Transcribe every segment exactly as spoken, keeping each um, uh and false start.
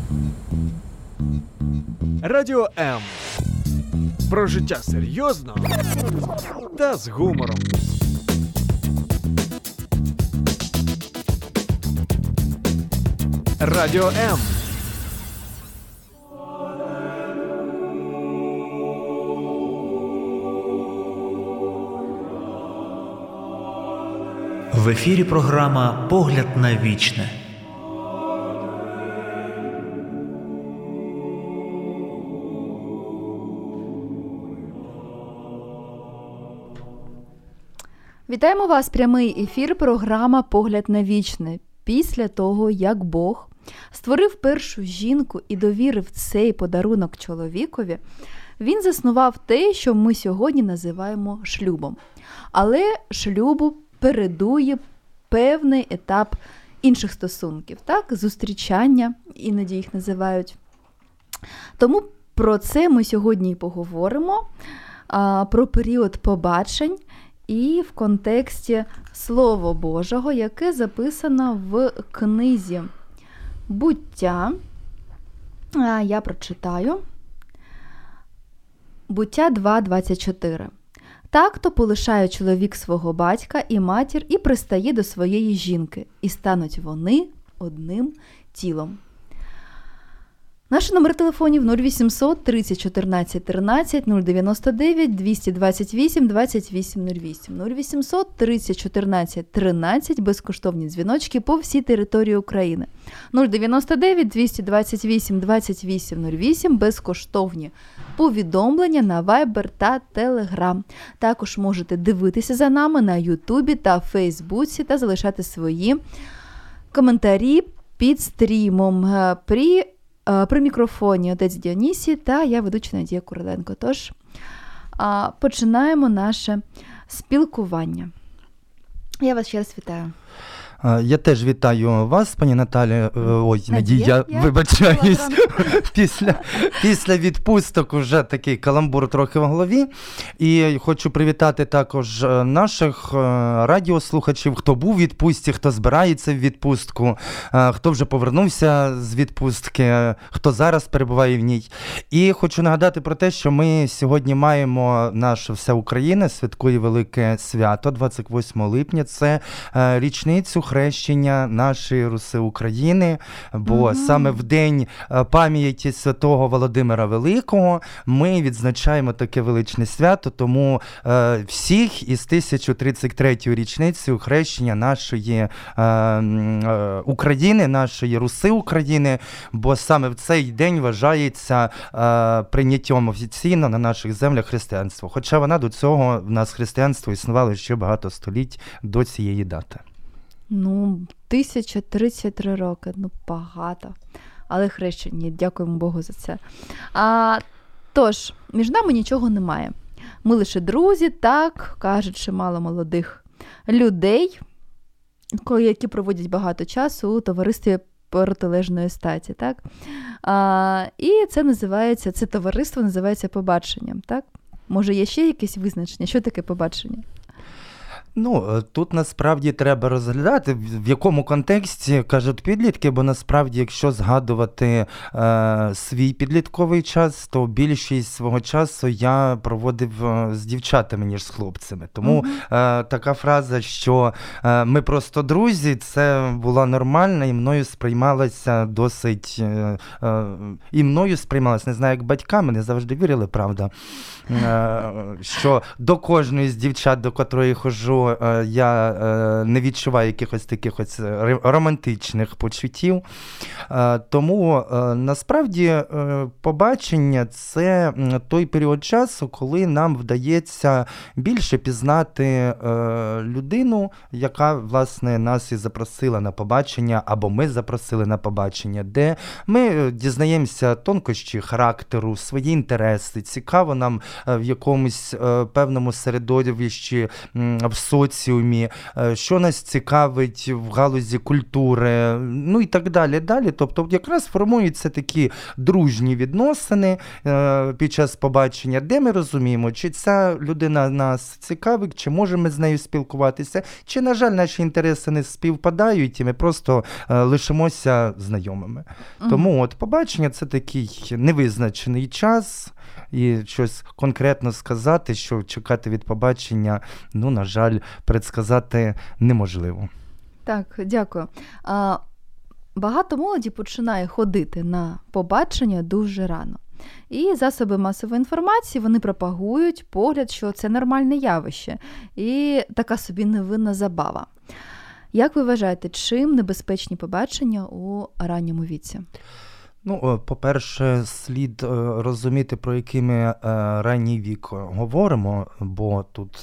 Радіо М. Про життя серйозно та з гумором. Радіо М. В ефірі програма «Погляд на вічне». Вітаємо вас, прямий ефір, програма «Погляд на вічне». Після того, як Бог створив першу жінку і довірив цей подарунок чоловікові, він заснував те, що ми сьогодні називаємо шлюбом. Але шлюбу передує певний етап інших стосунків, так? Зустрічання, іноді їх називають. Тому про це ми сьогодні і поговоримо, а, про період побачень і в контексті Слова Божого, яке записано в книзі «Буття». А, я прочитаю. Буття два двадцять чотири. «Так-то полишає чоловік свого батька і матір і пристає до своєї жінки, і стануть вони одним тілом». Наші номери телефонів нуль вісімсот тридцять чотирнадцять тринадцять, нуль дев'яносто дев'ять двісті двадцять вісім двадцять вісім нуль вісім, нуль вісімсот тридцять чотирнадцять тринадцять, безкоштовні дзвіночки по всій території України. нуль дев'яносто дев'ять двісті двадцять вісім двадцять вісім нуль вісім, безкоштовні повідомлення на Viber та Telegram. Також можете дивитися за нами на Ютубі та Фейсбуці та залишати свої коментарі під стрімом. При При мікрофоні отець Діонісій та я ведуча Надія Куриленко. Тож, починаємо наше спілкування. Я вас ще раз вітаю. Я теж вітаю вас, пані Наталі. Ой, Надія, я вибачаюсь. після, після відпусток вже такий каламбур трохи в голові. І хочу привітати також наших радіослухачів, хто був у відпустці, хто збирається в відпустку, хто вже повернувся з відпустки, хто зараз перебуває в ній. І хочу нагадати про те, що ми сьогодні маємо, наша вся Україна святкує велике свято двадцять восьмого липня. Це річницю хрещення нашої Руси України, бо угу. саме в день пам'яті святого Володимира Великого ми відзначаємо таке величне свято, тому е, всіх із тисяча тридцять третьою річницею хрещення нашої е, е, України, нашої Руси України, бо саме в цей день вважається е, прийняттям офіційно на наших землях християнства. Хоча вона до цього, в нас християнство існувало ще багато століть до цієї дати. Ну, тисяча тридцять три роки, ну багато. Але хрещені, дякуємо Богу за це. А, тож, між нами нічого немає. Ми лише друзі, так, кажуть чимало молодих людей, які проводять багато часу у товаристві протилежної статі, так? А, і це називається, це товариство називається побаченням, так? Може, є ще якесь визначення? Що таке побачення? Ну, тут насправді треба розглядати, в якому контексті кажуть підлітки, бо насправді, якщо згадувати е, свій підлітковий час, то більшість свого часу я проводив з дівчатами, ніж з хлопцями. Тому mm-hmm. е, така фраза, що е, ми просто друзі, це була нормальна і мною сприймалася досить, е, е, і мною сприймалася, не знаю, як батьками, не завжди вірили, правда, е, що до кожної з дівчат, до котрої ходжу, я не відчуваю якихось таких ось романтичних почуттів. Тому насправді побачення – це той період часу, коли нам вдається більше пізнати людину, яка, власне, нас і запросила на побачення, або ми запросили на побачення, де ми дізнаємося тонкощі характеру, свої інтереси, цікаво нам в якомусь певному середовищі в соціумі, що нас цікавить в галузі культури, ну і так далі. далі. Тобто якраз формуються такі дружні відносини під час побачення, де ми розуміємо, чи ця людина нас цікавить, чи можемо з нею спілкуватися, чи, на жаль, наші інтереси не співпадають, і ми просто лишимося знайомими. Mm. Тому от побачення – це такий невизначений час, і щось конкретно сказати, що чекати від побачення, ну, на жаль, предсказати неможливо. Так, дякую. А, багато молоді починає ходити на побачення дуже рано. І засоби масової інформації, вони пропагують погляд, що це нормальне явище і така собі невинна забава. Як ви вважаєте, чим небезпечні побачення у ранньому віці? Ну, по-перше, слід розуміти, про який ми ранній вік говоримо, бо тут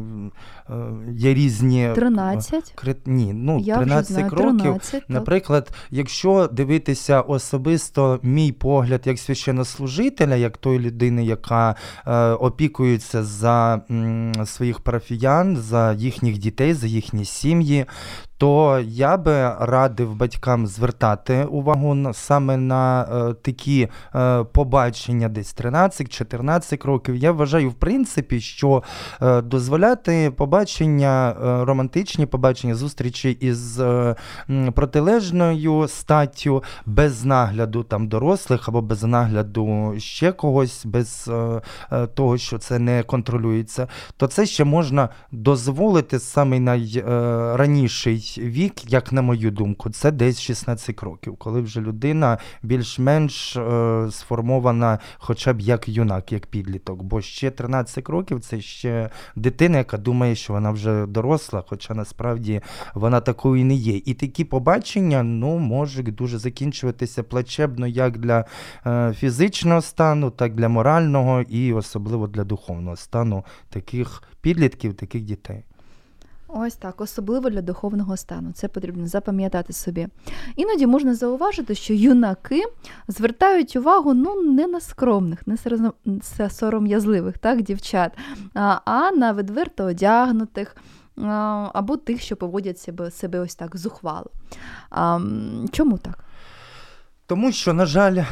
є різні... тринадцять? Ні, ну, Я тринадцять знаю, років. тринадцять, Наприклад, якщо дивитися особисто мій погляд як священнослужителя, як тої людини, яка опікується за своїх парафіян, за їхніх дітей, за їхні сім'ї, то я би радив батькам звертати увагу саме на е, такі е, побачення десь тринадцять-чотирнадцять років. Я вважаю, в принципі, що е, дозволяти побачення, е, романтичні побачення, зустрічі із е, протилежною статтю без нагляду там дорослих або без нагляду ще когось, без е, е, того, що це не контролюється, то це ще можна дозволити саме найраніший вік, як на мою думку, це десь шістнадцять років, коли вже людина більш-менш е, сформована хоча б як юнак, як підліток. Бо ще тринадцять років – це ще дитина, яка думає, що вона вже доросла, хоча насправді вона такою не є. І такі побачення, ну, можуть дуже закінчуватися плачебно як для е, фізичного стану, так для морального і особливо для духовного стану таких підлітків, таких дітей. Ось так, особливо для духовного стану. Це потрібно запам'ятати собі. Іноді можна зауважити, що юнаки звертають увагу, ну, не на скромних, не на сором'язливих, так, дівчат, а, а на відверто одягнутих, а, або тих, що поводять себе, себе ось так зухвало. А, чому так? Тому що, на жаль,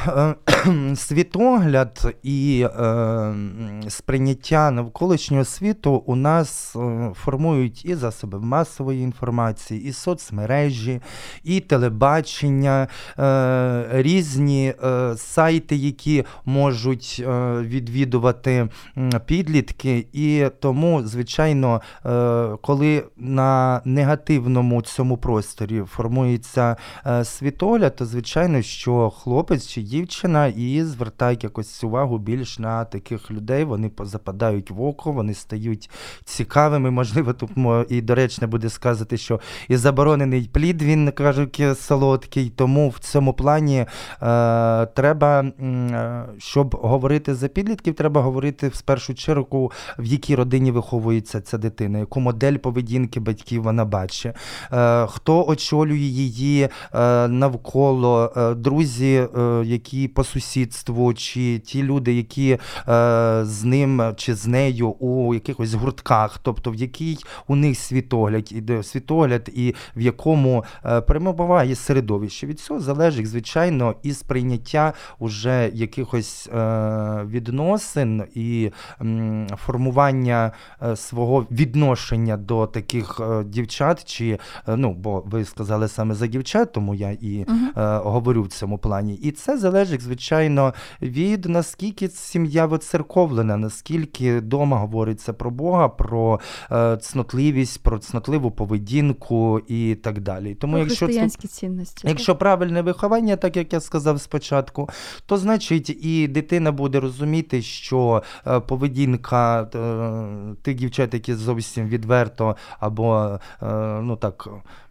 світогляд і е, сприйняття навколишнього світу у нас е, формують і засоби масової інформації, і соцмережі, і телебачення, е, різні е, сайти, які можуть е, відвідувати підлітки. І тому, звичайно, е, коли на негативному цьому просторі формується е, світогляд, то, звичайно, що що хлопець чи дівчина і звертають якось увагу більш на таких людей, вони западають в око, вони стають цікавими, можливо, тут і доречно буде сказати, що і заборонений плід, він, кажуть, солодкий, тому в цьому плані е, треба, е, щоб говорити за підлітків, треба говорити в першу чергу, в якій родині виховується ця дитина, яку модель поведінки батьків вона бачить, е, хто очолює її е, навколо, е, друзі, які по сусідству, чи ті люди, які е, з ним чи з нею у якихось гуртках, тобто в який у них світогляд, іде світогляд і в якому е, перебуває середовище. Від цього залежить, звичайно, і сприйняття уже якихось е, відносин і м, формування е, свого відношення до таких е, дівчат, чи, е, ну, бо ви сказали саме за дівчат, тому я і uh-huh. е, говорю в цьому плані. І це залежить, звичайно, від наскільки сім'я воцерковлена, наскільки вдома говориться про Бога, про е, цнотливість, про цнотливу поведінку і так далі. Тому про якщо християнські це, цінності. Якщо правильне виховання, так як я сказав спочатку, то значить і дитина буде розуміти, що е, поведінка е, тих дівчат, які зовсім відверто або, е, ну так,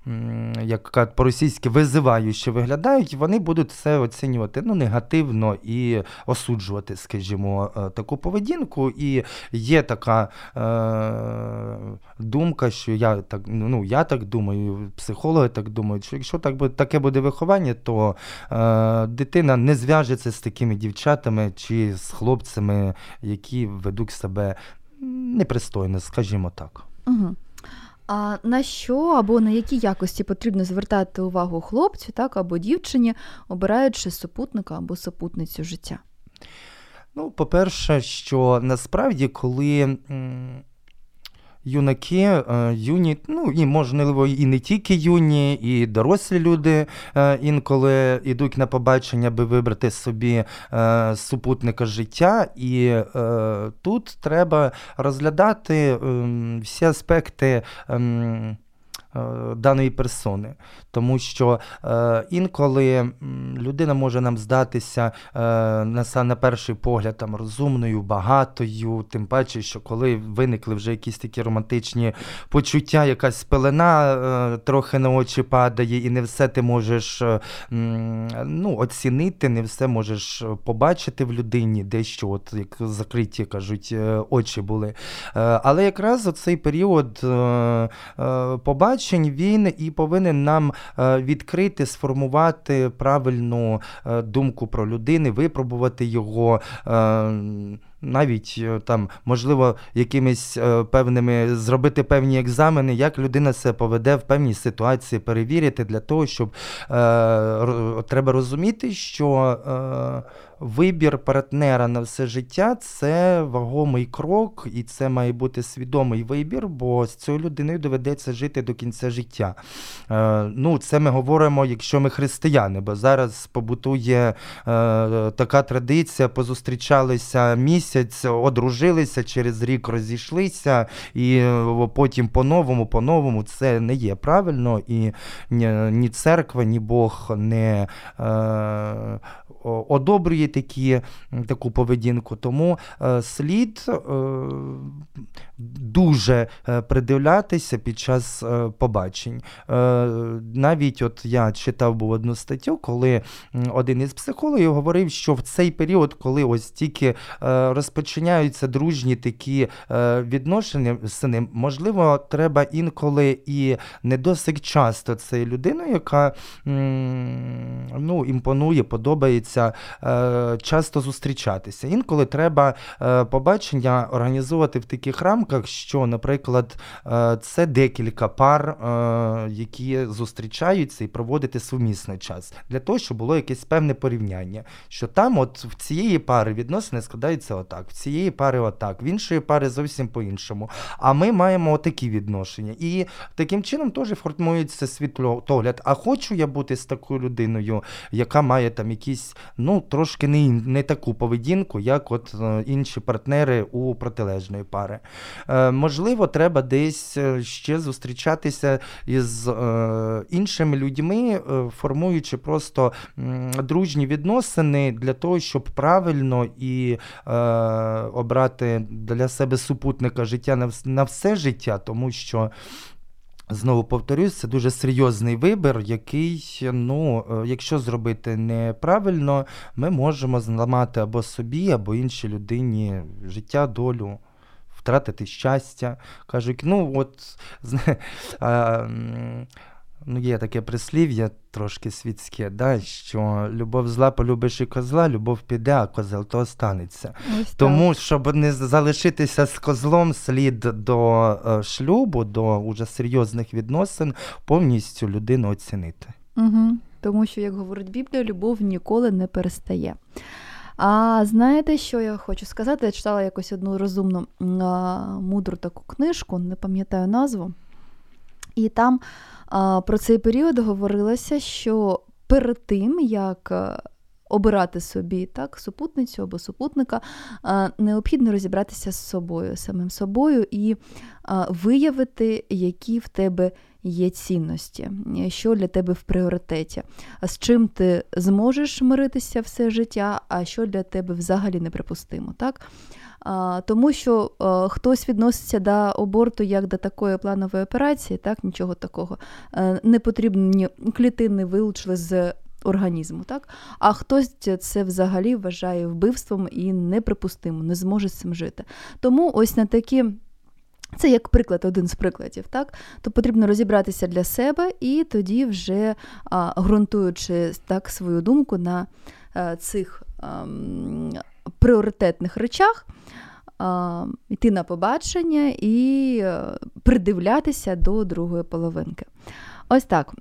як по-російськи визиваючи виглядають, вони будуть це оцінювати, ну, негативно і осуджувати, скажімо, таку поведінку. І є така е, думка, що я так, ну, я так думаю, психологи так думають, що якщо так буде, таке буде виховання, то е, дитина не зв'яжеться з такими дівчатами чи з хлопцями, які ведуть себе непристойно, скажімо так. Угу. А на що або на які якості потрібно звертати увагу хлопцю, так, або дівчині, обираючи супутника або супутницю життя? Ну, по-перше, що насправді, коли м, юнаки, е, юні, ну і можливо і не тільки юні, і дорослі люди е, інколи йдуть на побачення, аби вибрати собі е, супутника життя, і е, тут треба розглядати е, всі аспекти е, даної персони. Тому що е, інколи людина може нам здатися е, на, на перший погляд там, розумною, багатою, тим паче, що коли виникли вже якісь такі романтичні почуття, якась пелена е, трохи на очі падає, і не все ти можеш е, ну, оцінити, не все можеш побачити в людині, дещо, от, як закриті, кажуть, очі були. Е, але якраз оцей період е, е, побачення він і повинен нам відкрити, сформувати правильну думку про людини, випробувати його, навіть там, можливо, якимись певними, зробити певні екзамени, як людина себе поведе в певній ситуації, перевірити для того, щоб е, треба розуміти, що е, вибір партнера на все життя – це вагомий крок, і це має бути свідомий вибір, бо з цією людиною доведеться жити до кінця життя. Е, ну, це ми говоримо, якщо ми християни, бо зараз побутує е, така традиція, позустрічалися місяць, одружилися, через рік розійшлися, і потім по-новому, по-новому. Це не є правильно, і ні, ні церква, ні Бог не е, одобрює такі, таку поведінку. Тому е, слід е, дуже е, придивлятися під час е, побачень. Е, навіть от я читав був одну статтю, коли один із психологів говорив, що в цей період, коли ось тільки е, розпочинаються дружні такі е, відношення з ним, можливо, треба інколи і не досить часто цією людиною, яка м, ну, імпонує, подобається, е, часто зустрічатися. Інколи треба е, побачення організовувати в таких рамках, що, наприклад, е, це декілька пар, е, які зустрічаються і проводити сумісний час. Для того, щоб було якесь певне порівняння. Що там от в цієї пари відносини складаються отак, в цієї пари отак, в іншої пари зовсім по-іншому. А ми маємо отакі відношення. І таким чином теж формується світогляд. А хочу я бути з такою людиною, яка має там якісь, ну, трошки не, не таку поведінку, як от е, інші партнери у протилежної пари. Е, можливо, треба десь ще зустрічатися із е, іншими людьми, е, формуючи просто м, дружні відносини для того, щоб правильно і е, обрати для себе супутника життя на, на все життя, тому що, знову повторюсь, це дуже серйозний вибір, який, ну, якщо зробити неправильно, ми можемо зламати або собі, або іншій людині життя, долю, втратити щастя. Кажуть, ну, от, а, ну, є таке прислів'я трошки світське, да, що любов зла, полюбиш і козла, любов піде, а козел то останеться. Ось тому, так. Щоб не залишитися з козлом, слід до е, шлюбу, до уже серйозних відносин, повністю людину оцінити. Угу. Тому що, як говорить Біблія, любов ніколи не перестає. А знаєте, що я хочу сказати? Я читала якось одну розумну, мудру таку книжку, не пам'ятаю назву, і там а, про цей період говорилося, що перед тим, як обирати собі так, супутницю або супутника, а, необхідно розібратися з собою, самим собою, і а, виявити, які в тебе є цінності, що для тебе в пріоритеті, з чим ти зможеш миритися все життя, а що для тебе взагалі неприпустимо. Так? А, тому що а, хтось відноситься до аборту як до такої планової операції, так, нічого такого. А, не потрібні клітини вилучили з організму, так? А хтось це взагалі вважає вбивством і неприпустимо, не зможе з цим жити. Тому ось на такі, це як приклад, один з прикладів, так? То потрібно розібратися для себе і тоді вже а, ґрунтуючи так свою думку на а, цих а, пріоритетних речах, а, йти на побачення і а, придивлятися до другої половинки. Ось так.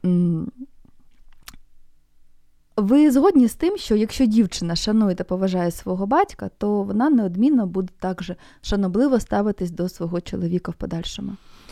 Ви згодні з тим, що якщо дівчина шанує та поважає свого батька, то вона неодмінно буде також шанобливо ставитись до свого чоловіка в подальшому?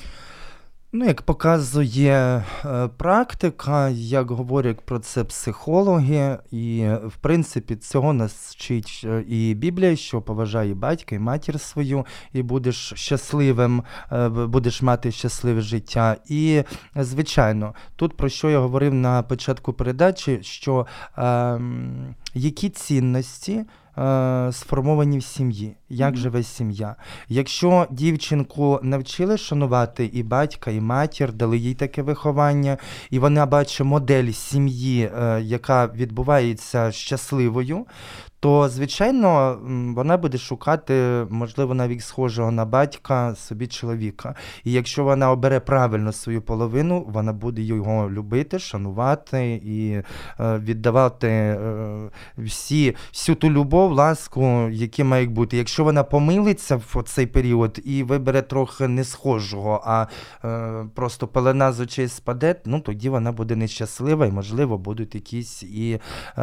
Ну, як показує е, практика, як говорять про це психологи, і, в принципі, цього нас вчить і Біблія, що поважай і батька, і матір свою, і будеш щасливим, е, будеш мати щасливе життя. І, звичайно, тут про що я говорив на початку передачі, що е, які цінності сформовані в сім'ї, як mm-hmm. живе сім'я. Якщо дівчинку навчили шанувати і батька, і матір, дали їй таке виховання, і вона бачить модель сім'ї, яка відбувається щасливою, то, звичайно, вона буде шукати, можливо, навіть схожого на батька собі чоловіка. І якщо вона обере правильно свою половину, вона буде його любити, шанувати і віддавати всі, всю ту любов, ласку, які мають бути. Якщо вона помилиться в цей період і вибере трохи не схожого, а просто пелена з очей спаде, ну, тоді вона буде нещаслива і, можливо, будуть якісь і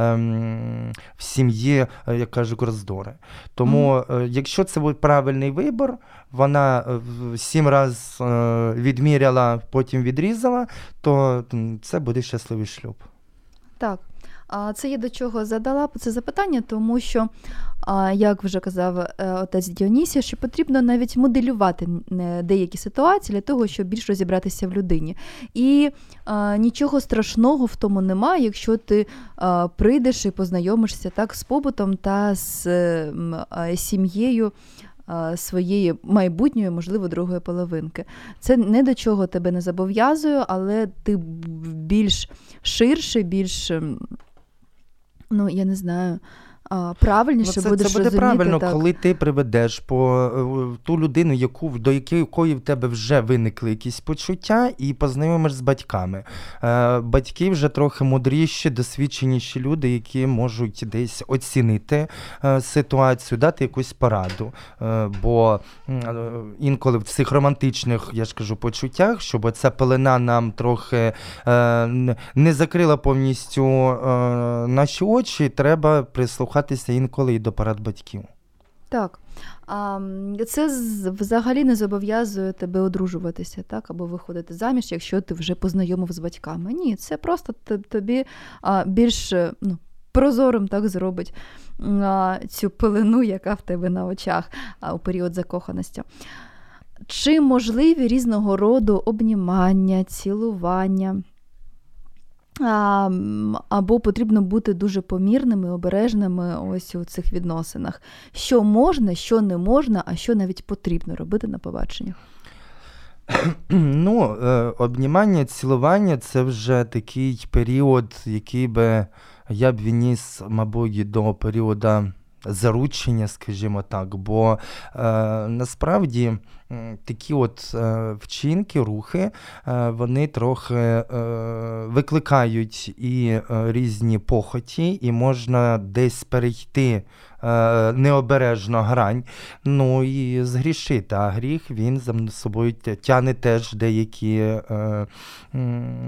ем, в сім'ї, як кажуть, роздори. Тому, mm-hmm. якщо це буде правильний вибір, вона сім разів відміряла, потім відрізала, то це буде щасливий шлюб. Так. Це я до чого задала це запитання, тому що, як вже казав отець Діонісій, що потрібно навіть моделювати деякі ситуації для того, щоб більш розібратися в людині. І а, нічого страшного в тому немає, якщо ти а, прийдеш і познайомишся так з побутом та з а, сім'єю своєї майбутньої, можливо, другої половинки. Це не до чого тебе не зобов'язує, але ти більш ширше, більш... Ну, я не знаю, правильніше ну, це, будеш це буде розуміти. Правильно, так. Коли ти приведеш по ту людину, яку, до якої в тебе вже виникли якісь почуття, і познайомиш з батьками. Батьки вже трохи мудріші, досвідченіші люди, які можуть десь оцінити ситуацію, дати якусь пораду. Бо інколи в цих романтичних, я ж кажу, почуттях, щоб ця пелена нам трохи не закрила повністю наші очі, треба прислухатися інколи і до порад батьків. Так. Це взагалі не зобов'язує тебе одружуватися, так, або виходити заміж, якщо ти вже познайомив з батьками. Ні, це просто тобі більш ну, прозорим так зробить цю пелену, яка в тебе на очах у період закоханості. Чи можливі різного роду обнімання, цілування? А, або потрібно бути дуже помірними, обережними ось у цих відносинах. Що можна, що не можна, а що навіть потрібно робити на побаченнях? Ну, обнімання, цілування – це вже такий період, який би я б відніс, мабуть, до періоду заручення, скажімо так, бо е, насправді такі от е, вчинки, рухи, е, вони трохи е, викликають і е, різні похоті, і можна десь перейти е, необережно грань, ну і згрішити, а гріх, він за собою тягне теж деякі е, е,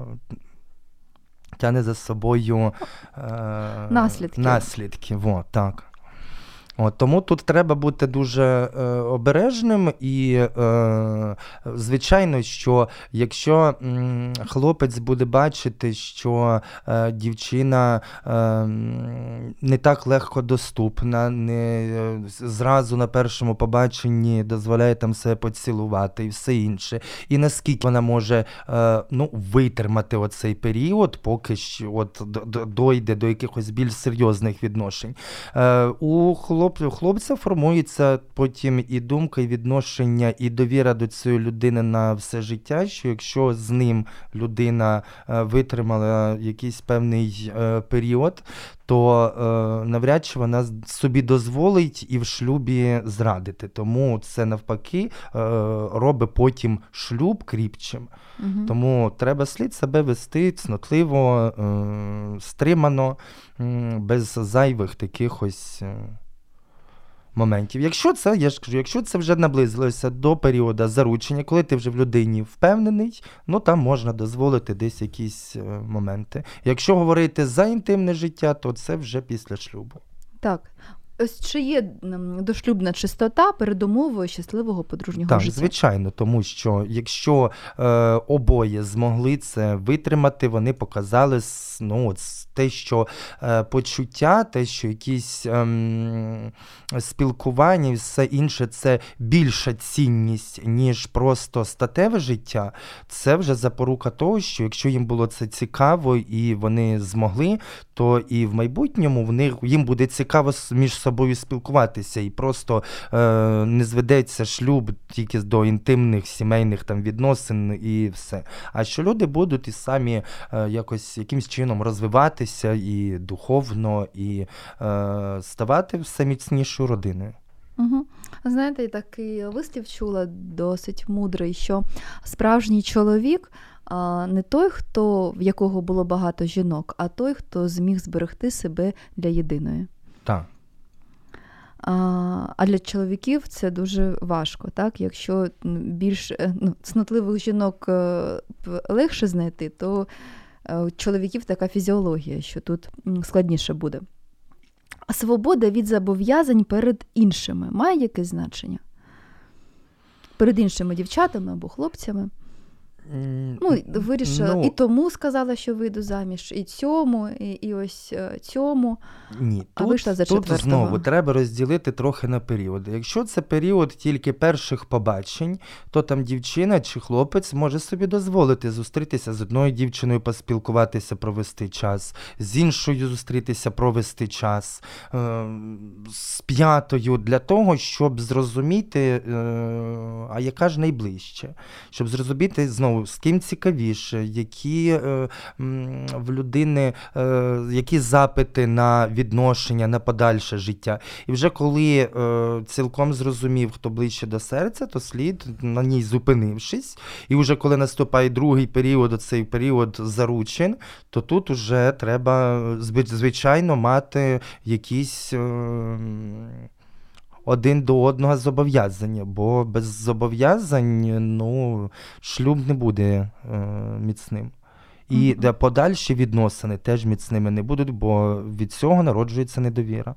тягне за собою е, наслідки. наслідки. Во, так. От, тому тут треба бути дуже е, обережним і, е, звичайно, що якщо м, хлопець буде бачити, що е, дівчина е, не так легко доступна, не е, зразу на першому побаченні дозволяє там себе поцілувати і все інше, і наскільки вона може е, ну, витримати оцей період, поки що от, дойде до якихось більш серйозних відношень. Е, у хлопців У хлопця формується потім і думка, і відношення, і довіра до цієї людини на все життя, що якщо з ним людина витримала якийсь певний період, то е, навряд чи вона собі дозволить і в шлюбі зрадити. Тому це навпаки е, робить потім шлюб кріпчим. Угу. Тому треба слід себе вести цнотливо, е, стримано, е, без зайвих таких ось... Е, моментів. Якщо це, я ж кажу, якщо це вже наблизилося до періоду заручення, коли ти вже в людині впевнений, ну там можна дозволити десь якісь е, моменти. Якщо говорити за інтимне життя, то це вже після шлюбу. Так. Ось чи є м, дошлюбна чистота передумовою щасливого подружнього Так, життя? звичайно, тому що якщо е, обоє змогли це витримати, вони показали с- ну, от, с- те, що е, почуття, те, що якісь ем, спілкування і все інше, це більша цінність, ніж просто статеве життя, це вже запорука того, що якщо їм було це цікаво і вони змогли, то і в майбутньому в них, їм буде цікаво с- між собою спілкуватися, і просто е, не зведеться шлюб тільки до інтимних сімейних там відносин і все. А що люди будуть і самі е, якось якимсь чином розвиватися і духовно, і е, ставати все міцнішою родиною. Угу. Знаєте, я такий вислів чула досить мудрий, що справжній чоловік а, не той, хто, в якого було багато жінок, а той, хто зміг зберегти себе для єдиної. Так. А, а для чоловіків це дуже важко, так? Якщо більш ну, цнотливих жінок е, легше знайти, то у чоловіків така фізіологія, що тут складніше буде. Свобода від зобов'язань перед іншими має якесь значення? Перед іншими дівчатами або хлопцями? Ну, вирішила, Ну, і тому сказала, що вийду заміж, і цьому, і, і ось е, цьому, Ні, а тут, вийшла за тут четвертого. знову треба розділити трохи на періоди. Якщо це період тільки перших побачень, то там дівчина чи хлопець може собі дозволити зустрітися з одною дівчиною, поспілкуватися, провести час, з іншою зустрітися, провести час, е- з п'ятою для того, щоб зрозуміти, е- а яка ж найближче, щоб зрозуміти знову, з ким цікавіше, які е, м, в людини, е, які запити на відношення, на подальше життя. І вже коли е, цілком зрозумів, хто ближче до серця, то слід на ній зупинившись. І вже коли наступає другий період, цей період заручин, то тут вже треба, звичайно, мати якісь е, один до одного зобов'язання, бо без зобов'язань, ну, шлюб не буде е, міцним. І Мгм. де подальші відносини теж міцними не будуть, бо від цього народжується недовіра.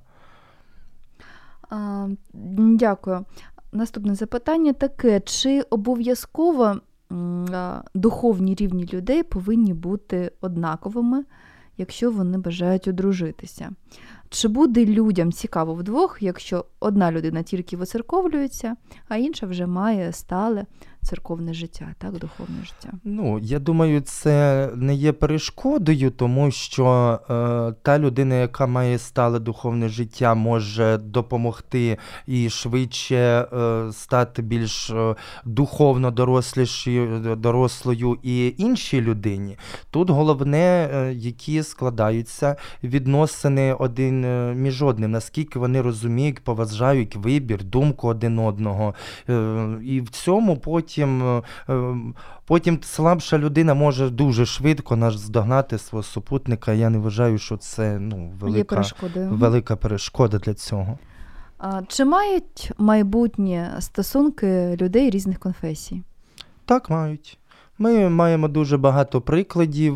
А, дякую. Наступне запитання таке. Чи обов'язково м, а, духовні рівні людей повинні бути однаковими, якщо вони бажають одружитися? Чи буде людям цікаво вдвох, якщо одна людина тільки вицерковлюється, а інша вже має стале церковне життя, так, духовне життя? Ну, я думаю, це не є перешкодою, тому що е, та людина, яка має стале духовне життя, може допомогти і швидше е, стати більш е, духовно дорослішою, дорослою і іншій людині. Тут головне, е, які складаються відносини один е, між одним, наскільки вони розуміють, поважають вибір, думку один одного. Е, і в цьому потім Потім, потім слабша людина може дуже швидко наздогнати свого супутника. Я не вважаю, що це ну, велика, велика перешкода для цього. А чи мають майбутні стосунки людей різних конфесій? Так, мають. Ми маємо дуже багато прикладів,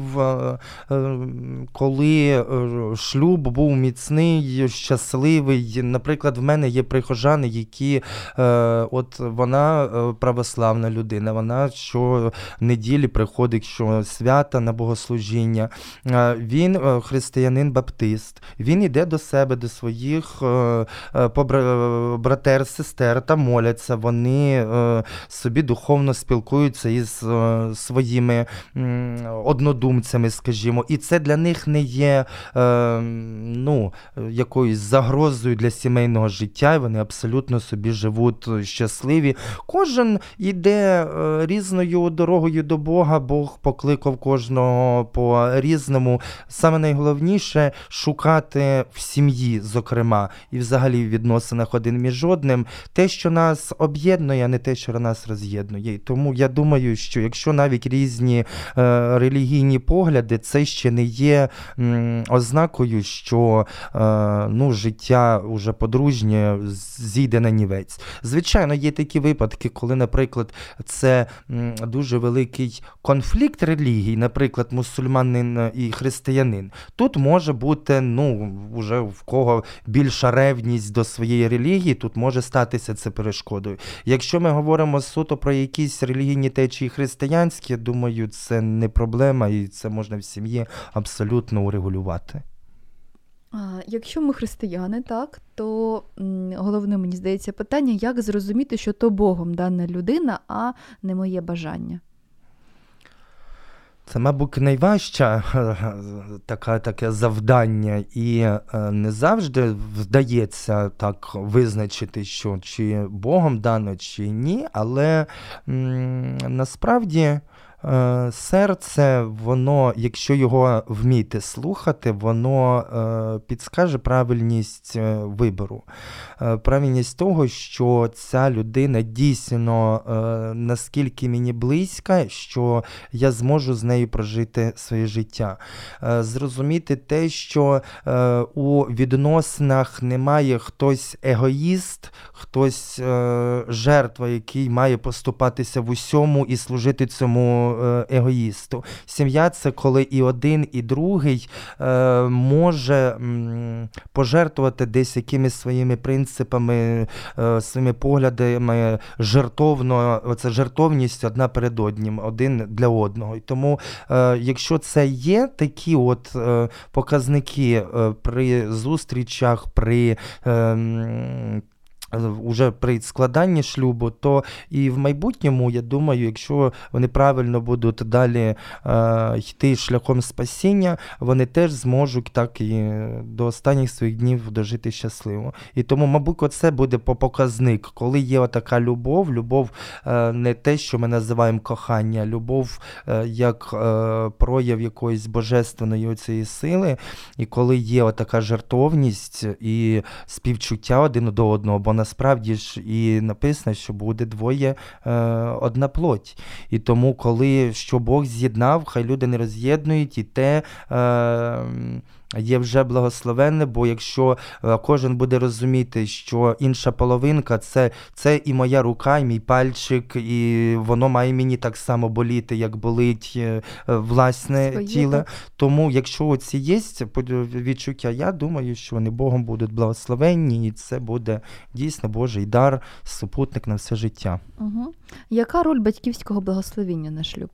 коли шлюб був міцний, щасливий. Наприклад, в мене є прихожани, які, от вона православна людина, вона щонеділі приходить що свята на богослужіння. Він християнин-баптист, він йде до себе, до своїх братер, сестер та моляться, вони собі духовно спілкуються із своїми м, однодумцями, скажімо, і це для них не є е, ну, якоюсь загрозою для сімейного життя, і вони абсолютно собі живуть щасливі. Кожен йде е, різною дорогою до Бога, Бог покликав кожного по-різному. Саме найголовніше – шукати в сім'ї, зокрема, і взагалі в відносинах один між одним, те, що нас об'єднує, а не те, що нас роз'єднує. І тому я думаю, що якщо навіть цікавить різні е, релігійні погляди, це ще не є м, ознакою, що е, ну, життя уже подружнє зійде на нівець. Звичайно, є такі випадки, коли, наприклад, це м, дуже великий конфлікт релігій, наприклад, мусульманин і християнин. Тут може бути, ну, вже в кого більша ревність до своєї релігії, тут може статися це перешкодою. Якщо ми говоримо суто про якісь релігійні течії християнські, я думаю, це не проблема, і це можна в сім'ї абсолютно урегулювати. Якщо ми християни, так, то м, головне, мені здається, питання, як зрозуміти, що то Богом дана людина, а не моє бажання. Це, мабуть, найважче таке, таке завдання, і не завжди вдається так визначити, що чи Богом дано, чи ні, але м, насправді серце, воно, якщо його вміти слухати, воно е, підскаже правильність вибору. Е, правильність того, що ця людина дійсно е, наскільки мені близька, що я зможу з нею прожити своє життя. Е, зрозуміти те, що е, у відносинах немає хтось егоїст, хтось е, жертва, який має поступатися в усьому і служити цьому егоїсту. Сім'я – це коли і один, і другий е, може м, пожертвувати десь якимись своїми принципами, е, своїми поглядами, жертовно, оце жертовність одна перед одним, один для одного. І тому, е, якщо це є такі от е, показники е, при зустрічах, при е, уже при складанні шлюбу, то і в майбутньому, я думаю, якщо вони правильно будуть далі е, йти шляхом спасіння, вони теж зможуть так і до останніх своїх днів дожити щасливо. І тому, мабуть, оце буде показник, коли є така любов, любов е, не те, що ми називаємо кохання, любов е, як е, прояв якоїсь божественної оцієї сили, і коли є така жертовність і співчуття один до одного, бо насправді ж і написано, що буде двоє е, одна плоть. І тому, коли що Бог з'єднав, хай люди не роз'єднують, і те е, є вже благословенне, бо якщо е, кожен буде розуміти, що інша половинка це, це і моя рука, і мій пальчик, і воно має мені так само боліти, як болить е, власне Своє, тіло. так. Тому, якщо оці є відчуття, я думаю, що вони Богом будуть благословенні, і це буде дійсно Божий дар, супутник на все життя. Угу. Яка роль батьківського благословіння на шлюб?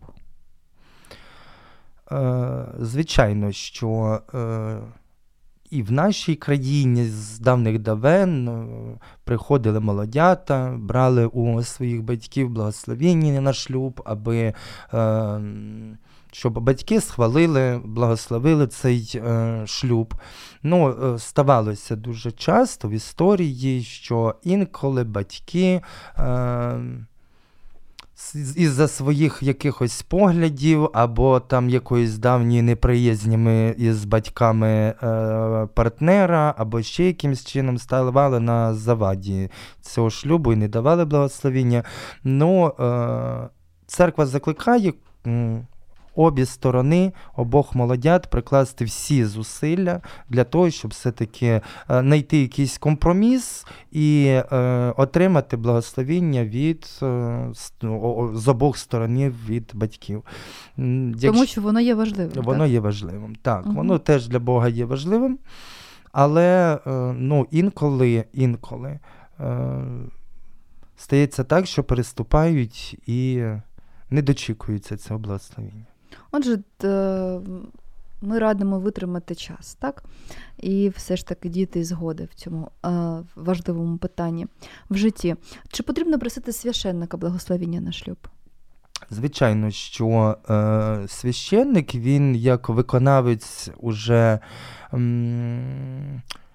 Е, звичайно, що е, і в нашій країні з давних давен е, приходили молодята, брали у своїх батьків благословіння на шлюб, аби е, щоб батьки схвалили, благословили цей е, шлюб. Ну, е, ставалося дуже часто в історії, що інколи батьки е, із-за своїх якихось поглядів або там якоїсь давньої неприязнями із батьками е, партнера, або ще якимось чином ставали на заваді цього шлюбу і не давали благословіння. Ну, е, церква закликає м, обі сторони, обох молодят прикласти всі зусилля для того, щоб все-таки е, знайти якийсь компроміс і е, отримати благословіння від, е, з обох сторон від батьків. Якщо... Тому що воно є важливим. Воно так? є важливим, так. Угу. Воно теж для Бога є важливим, але е, ну, інколи, інколи е, стається так, що переступають і не дочікуються цього благословення. Отже, ми радимо витримати час, так? І все ж таки дійти згоди в цьому е, важливому питанні в житті. Чи потрібно просити священника благословення на шлюб? Звичайно, що е, священник, він як виконавець уже м,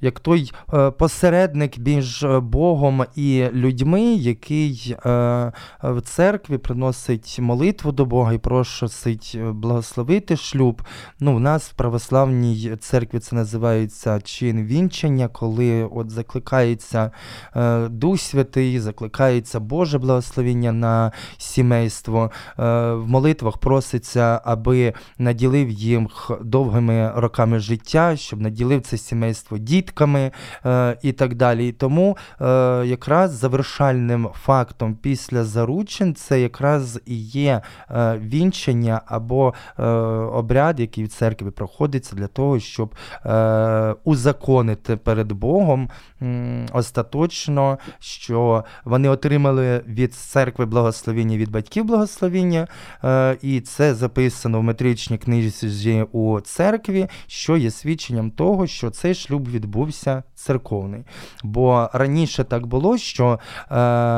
як той е, посередник між Богом і людьми, який е, в церкві приносить молитву до Бога і просить благословити шлюб. Ну, в нас в православній церкві це називається чин вінчання, коли от закликається е, Дух Святий, закликається Боже благословення на сімейство. Е, в молитвах проситься, аби наділив їх довгими роками життя, щоб наділив це сімейство дітками е, і так далі. І тому е, якраз завершальним фактом після заручин це якраз і є е, вінчання або е, обряд, який в церкві проходиться для того, щоб е, узаконити перед Богом м, остаточно, що вони отримали від церкви благословіння, від батьків благословіння, е, і це записано в метричній книзі у церкві, що є свідченням того, що цей шлюб відбувся церковний. Бо раніше так було, що е,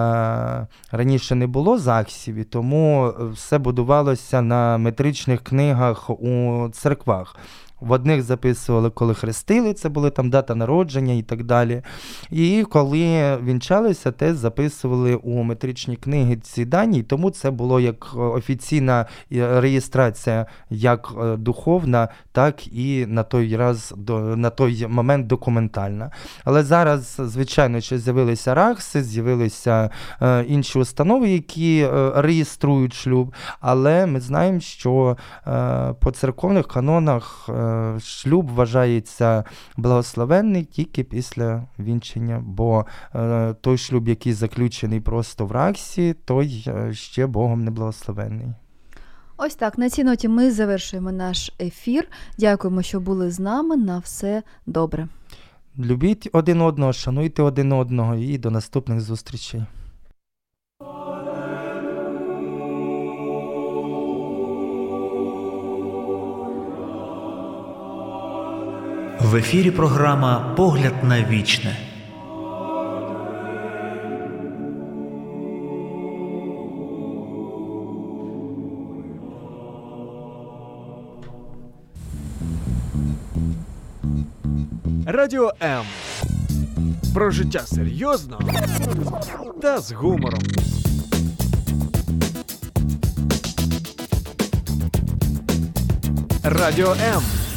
раніше не було ЗАГСів, і тому все будувалося на метричних книгах у церквах. В одних записували, коли хрестили, це були там дата народження і так далі. І коли вінчалися, теж записували у метричні книги ці дані, і тому це було як офіційна реєстрація, як духовна, так і на той раз, на той момент документальна. Але зараз, звичайно, що з'явилися РАГСи, з'явилися е, інші установи, які е, реєструють шлюб, але ми знаємо, що е, по церковних канонах е, шлюб вважається благословенний тільки після вінчання, бо е, той шлюб, який заключений просто в РАГСі, той е, ще Богом не благословенний. Ось так, на цій ноті ми завершуємо наш ефір. Дякуємо, що були з нами. На все добре. Любіть один одного, шануйте один одного і до наступних зустрічей. В ефірі програма «Погляд на вічне». Радіо М. Про життя серйозно та з гумором. Радіо М.